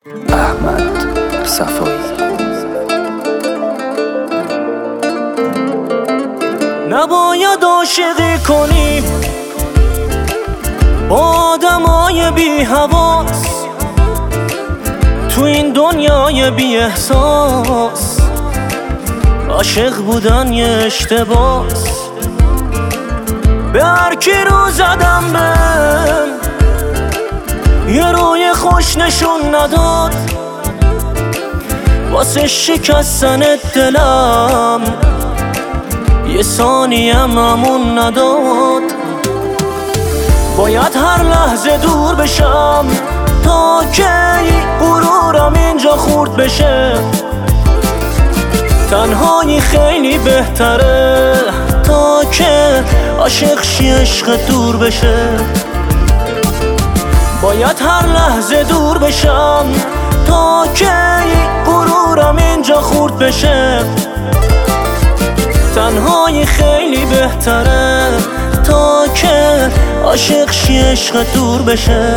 احمد صفایی. نباید عاشقی کنیم با آدمای بی حواس تو این دنیای بی احساس. عاشق بودن یه اشتباس، به هر کی رو زدم بهم یه روی خوش نشون نداد. واسه شکستن دلم یه ثانیم امون نداد. باید هر لحظه دور بشم تا که غرورم اینجا خورد بشه. تنهایی خیلی بهتره تا که عاشق شی عشق دور بشه. باید هر لحظه دور بشم تا که غرورم اینجا خورد بشه. تنهایی خیلی بهتره تا که عاشق شی عشق دور بشه.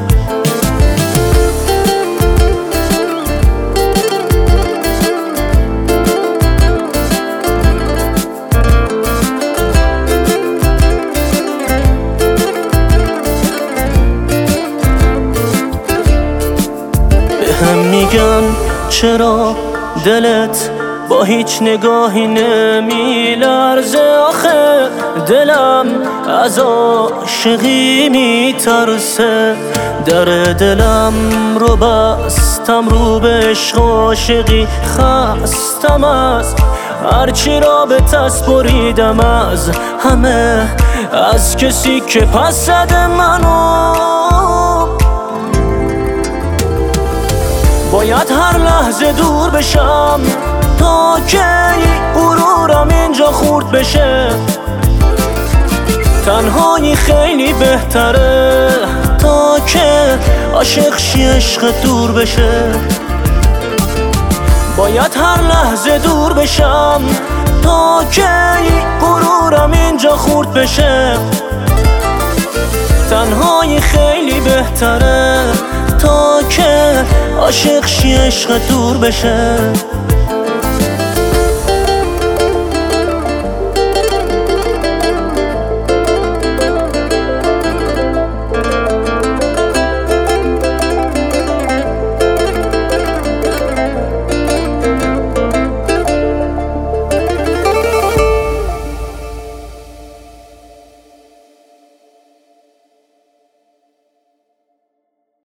بهم میگن چرا دلت با هیچ نگاهی نمیلرزه. آخه دلم از عاشقی میترسه. در دلم رو بستم رو به عشق و عاشقی. خستم از هرچی رابط است، بریدم از همه، از کسی که پس زده منو. باید هر لحظه دور بشم تا که غرورم اینجا خورد بشه. تنهایی خیلی بهتره تا که عاشق شی عشق دور بشه. باید هر لحظه دور بشم تا که غرورم اینجا خورد بشه. تنهایی خیلی بهتره تا که عاشق شی عشق دور بشه.